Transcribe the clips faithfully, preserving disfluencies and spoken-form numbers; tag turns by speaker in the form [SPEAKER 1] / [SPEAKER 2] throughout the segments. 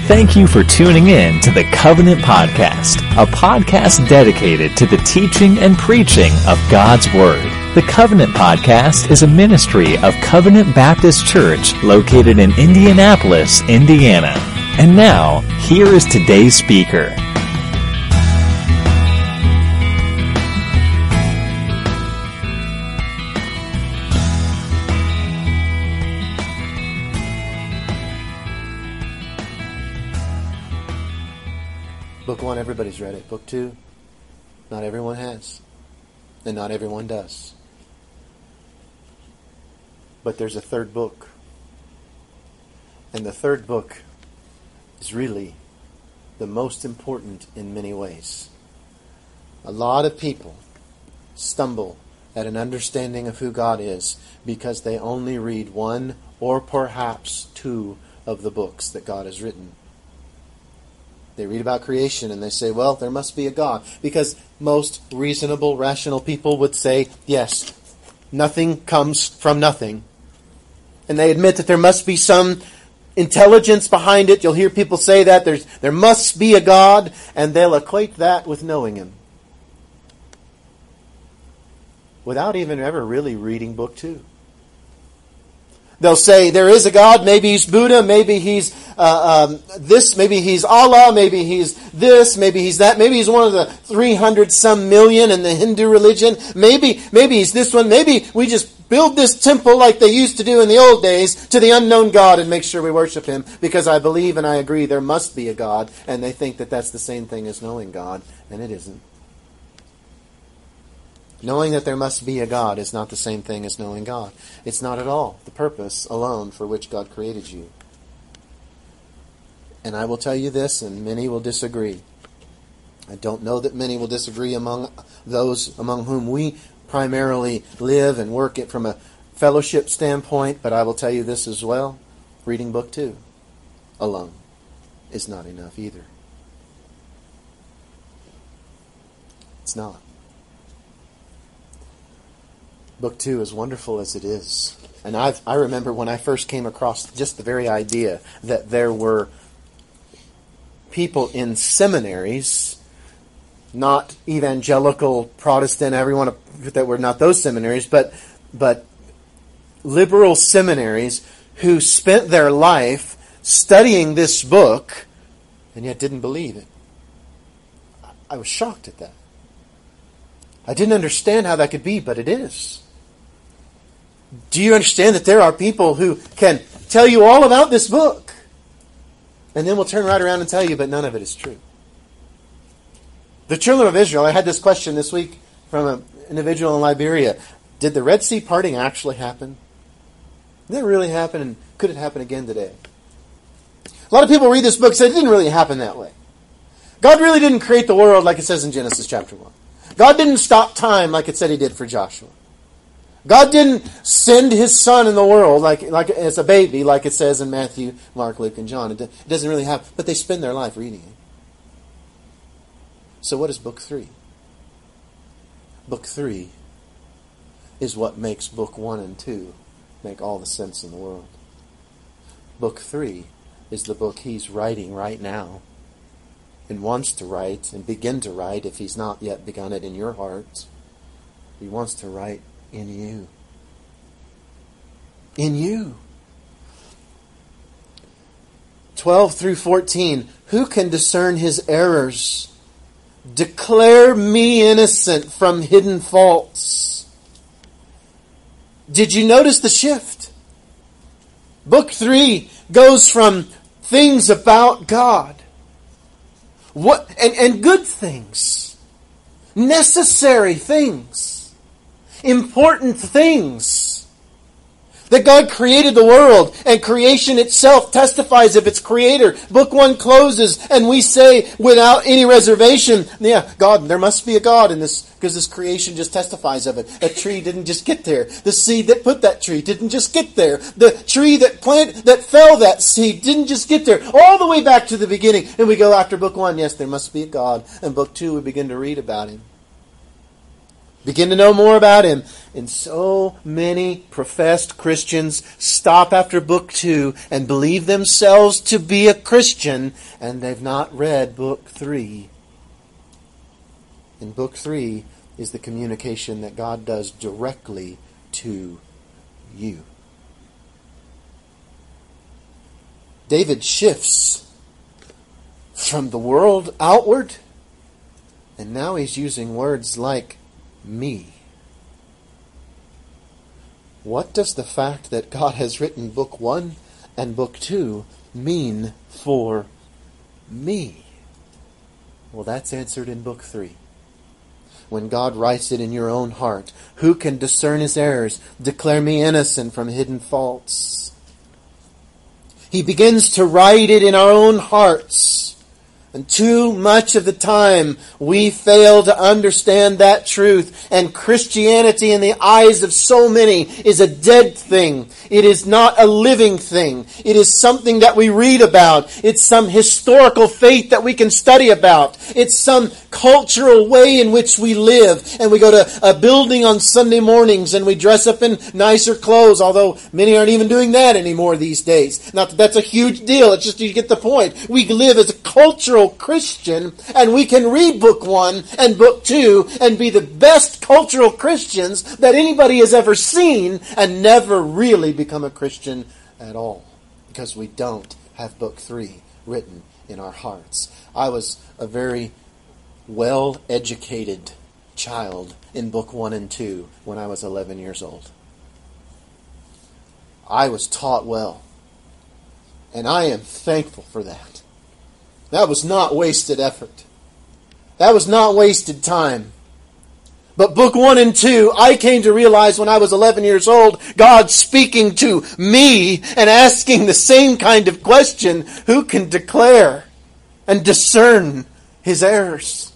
[SPEAKER 1] Thank you for tuning in to the Covenant Podcast, a podcast dedicated to the teaching and preaching of God's Word. The Covenant Podcast is a ministry of Covenant Baptist Church located in Indianapolis, Indiana. And now, here is today's speaker.
[SPEAKER 2] Book one, everybody's read it. Book two, not everyone has. And not everyone does. But there's a third book. And the third book is really the most important in many ways. A lot of people stumble at an understanding of who God is because they only read one or perhaps two of the books that God has written. They read about creation and they say, well, there must be a God. Because most reasonable, rational people would say, yes, nothing comes from nothing. And they admit that there must be some intelligence behind it. You'll hear people say that. There's, there must be a God. And they'll equate that with knowing Him. Without even ever really reading book two. They'll say there is a God, maybe He's Buddha, maybe He's uh, um, this, maybe He's Allah, maybe He's this, maybe He's that, maybe He's one of the three hundred some million in the Hindu religion, maybe maybe He's this one, maybe we just build this temple like they used to do in the old days to the unknown God and make sure we worship Him because I believe and I agree there must be a God, and they think that that's the same thing as knowing God, and it isn't. Knowing that there must be a God is not the same thing as knowing God. It's not at all the purpose alone for which God created you. And I will tell you this, and many will disagree. I don't know that many will disagree among those among whom we primarily live and work it from a fellowship standpoint, but I will tell you this as well. Reading book two alone is not enough either. It's not. Book two, as wonderful as it is. And I've, I remember when I first came across just the very idea that there were people in seminaries, not evangelical, Protestant, everyone that were not those seminaries, but but liberal seminaries who spent their life studying this book and yet didn't believe it. I was shocked at that. I didn't understand how that could be, but it is. Do you understand that there are people who can tell you all about this book and then will turn right around and tell you, but none of it is true? The children of Israel, I had this question this week from an individual in Liberia. Did the Red Sea parting actually happen? Did it really happen, and could it happen again today? A lot of people read this book and say it didn't really happen that way. God really didn't create the world like it says in Genesis chapter one. God didn't stop time like it said He did for Joshua. God didn't send His Son in the world like, like as a baby, like it says in Matthew, Mark, Luke, and John. It, it doesn't really happen, but they spend their life reading it. So what is book three? Book three is what makes book one and two make all the sense in the world. Book three is the book He's writing right now and wants to write and begin to write if He's not yet begun it in your heart. He wants to write in you. In you. twelve through fourteen. Who can discern his errors? Declare me innocent from hidden faults. Did you notice the shift? Book three goes from things about God. What and, and good things. Necessary things. Important things. That God created the world, and creation itself testifies of its creator. Book one closes, and we say without any reservation, yeah, God, there must be a God in this, because this creation just testifies of it. A tree didn't just get there. The seed that put that tree didn't just get there. The tree that plant that fell that seed didn't just get there. All the way back to the beginning. And we go after book one, yes, there must be a God. And book two, we begin to read about Him. Begin to know more about him. And so many professed Christians stop after book two and believe themselves to be a Christian, and they've not read book three. In book three is the communication that God does directly to you. David shifts from the world outward, and now he's using words like me. What does the fact that God has written book one and book two mean for me? Well, that's answered in book three. When God writes it in your own heart, who can discern his errors? Declare me innocent from hidden faults. He begins to write it in our own hearts. And too much of the time we fail to understand that truth. And Christianity in the eyes of so many is a dead thing. It is not a living thing. It is something that we read about. It's some historical faith that we can study about. It's some cultural way in which we live. And we go to a building on Sunday mornings and we dress up in nicer clothes, although many aren't even doing that anymore these days. Not that that's a huge deal. It's just you get the point. We live as a cultural Christian, and we can read book one and book two and be the best cultural Christians that anybody has ever seen and never really become a Christian at all, because we don't have book three written in our hearts. I was a very well-educated child in book one and two when I was eleven years old. I was taught well, and I am thankful for that. That was not wasted effort. That was not wasted time. But book one and two, I came to realize when I was eleven years old, God speaking to me and asking the same kind of question, who can declare and discern his errors?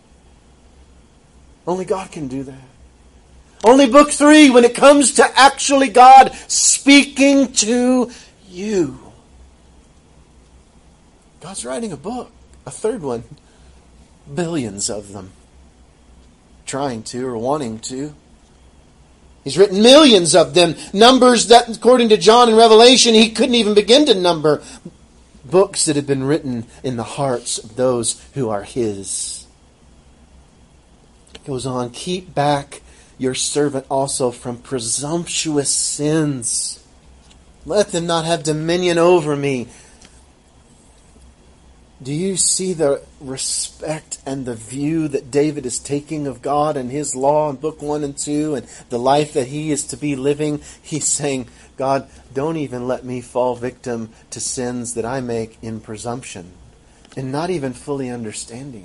[SPEAKER 2] Only God can do that. Only book three, when it comes to actually God speaking to you. God's writing a book, a third one, billions of them, trying to or wanting to. He's written millions of them, numbers that, according to John in Revelation, he couldn't even begin to number. Books that have been written in the hearts of those who are his. It goes on, keep back your servant also from presumptuous sins. Let them not have dominion over me. Do you see the respect and the view that David is taking of God and his law in book one and two and the life that he is to be living? He's saying, God, don't even let me fall victim to sins that I make in presumption and not even fully understanding.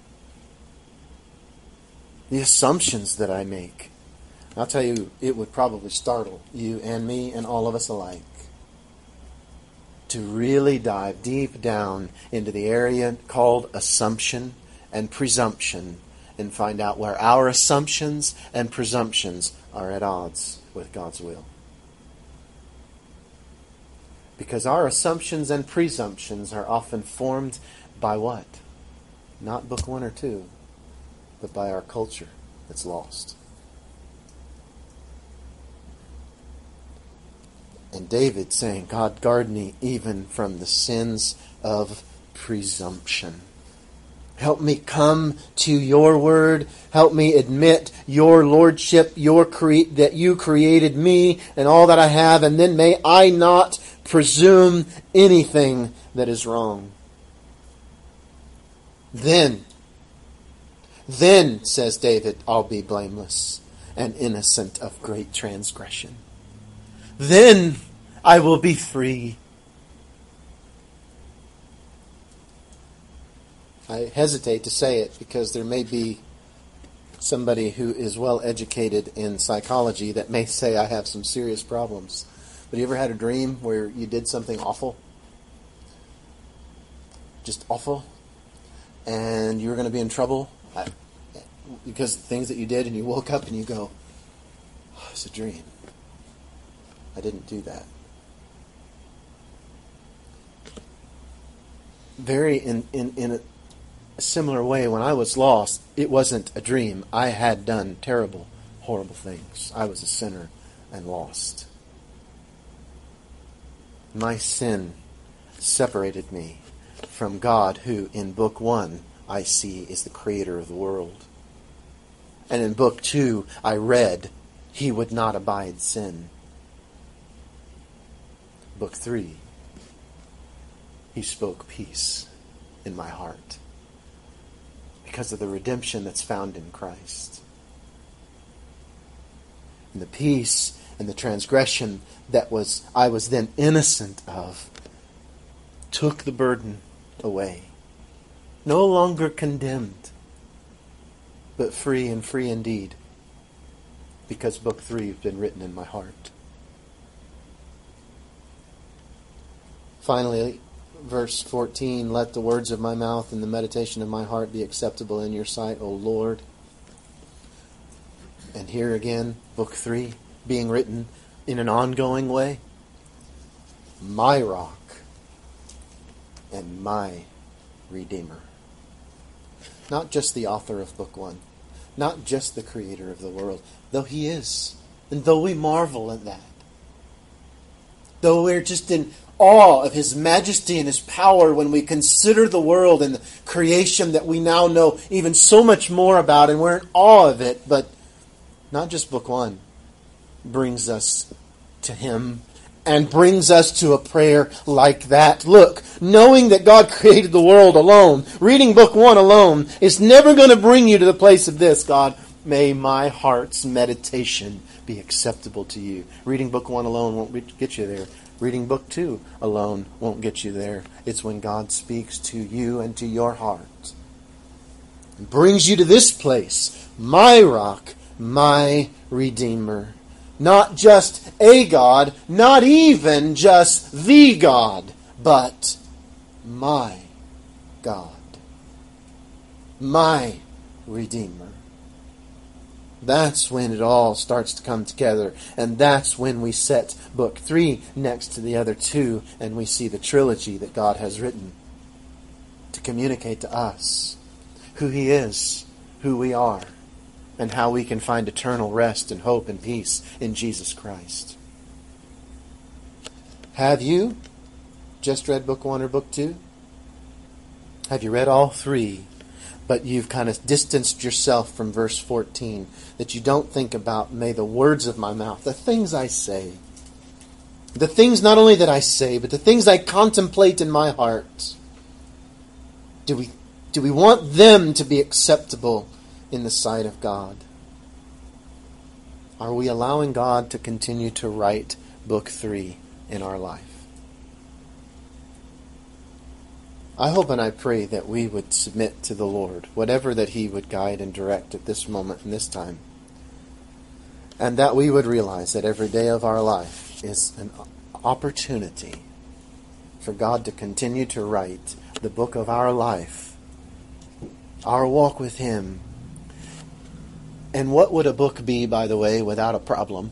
[SPEAKER 2] The assumptions that I make. I'll tell you, it would probably startle you and me and all of us alike to really dive deep down into the area called assumption and presumption and find out where our assumptions and presumptions are at odds with God's will. Because our assumptions and presumptions are often formed by what? Not book one or two, but by our culture that's lost. And David saying, God, guard me even from the sins of presumption. Help me come to your word. Help me admit your lordship, your cre- that you created me and all that I have, and then may I not presume anything that is wrong. Then, then, says David, I'll be blameless and innocent of great transgression. Then I will be free. I hesitate to say it because there may be somebody who is well educated in psychology that may say I have some serious problems. But you ever had a dream where you did something awful? Just awful? And you were going to be in trouble I, because of the things that you did, and you woke up and you go, oh, it's a dream. I didn't do that. Very in, in, in a a similar way, when I was lost, it wasn't a dream. I had done terrible, horrible things. I was a sinner and lost. My sin separated me from God, who in book one I see is the creator of the world. And in book two I read he would not abide sin. Book three, he spoke peace in my heart because of the redemption that's found in Christ. And the peace and the transgression that was I was then innocent of took the burden away. No longer condemned, but free and free indeed, because book three has been written in my heart. Finally, verse fourteen, let the words of my mouth and the meditation of my heart be acceptable in your sight, O Lord. And here again, book three, being written in an ongoing way. My rock and my Redeemer. Not just the author of book one. Not just the creator of the world. Though he is. And though we marvel at that. Though we're just in awe of his majesty and his power when we consider the world and the creation that we now know even so much more about, and we're in awe of it. But not just book one brings us to him and brings us to a prayer like that. Look, knowing that God created the world alone, reading book one alone, is never going to bring you to the place of this. God, may my heart's meditation be acceptable to you. Reading book one alone won't get you there. Reading book two alone won't get you there. It's when God speaks to you and to your heart and brings you to this place, my rock, my Redeemer. Not just a God, not even just the God, but my God, my Redeemer. That's when it all starts to come together, and that's when we set book three next to the other two, and we see the trilogy that God has written to communicate to us who he is, who we are, and how we can find eternal rest and hope and peace in Jesus Christ. Have you just read book one or book two? Have you read all three, but you've kind of distanced yourself from verse fourteen, that you don't think about, may the words of my mouth, the things I say, the things not only that I say, but the things I contemplate in my heart, do we, do we want them to be acceptable in the sight of God? Are we allowing God to continue to write book three in our life? I hope and I pray that we would submit to the Lord, whatever that he would guide and direct at this moment and this time. And that we would realize that every day of our life is an opportunity for God to continue to write the book of our life, our walk with him. And what would a book be, by the way, without a problem?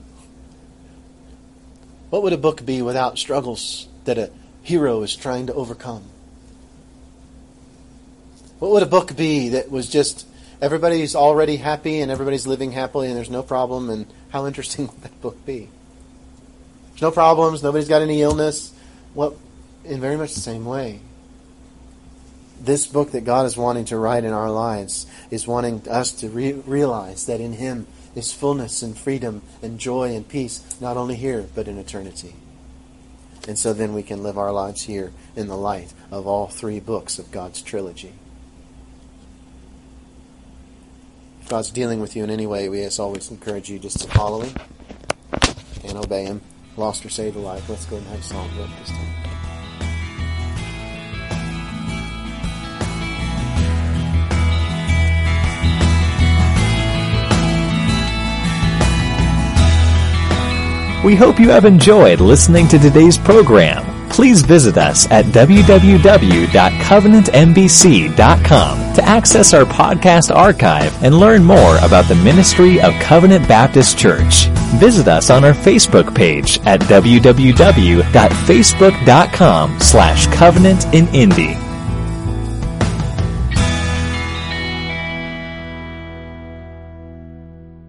[SPEAKER 2] What would a book be without struggles that a hero is trying to overcome? What would a book be that was just everybody's already happy and everybody's living happily and there's no problem? And how interesting would that book be? There's no problems, nobody's got any illness. Well, in very much the same way, this book that God is wanting to write in our lives is wanting us to re- realize that in him is fullness and freedom and joy and peace, not only here, but in eternity. And so then we can live our lives here in the light of all three books of God's trilogy. If God's dealing with you in any way, we as always encourage you just to follow him and obey him. Lost or saved alive. Let's go and have a song at this time.
[SPEAKER 1] We hope you have enjoyed listening to today's program. Please visit us at w w w dot covenant m b c dot com to access our podcast archive and learn more about the ministry of Covenant Baptist Church. Visit us on our Facebook page at w w w dot facebook dot com slash covenant in Indy.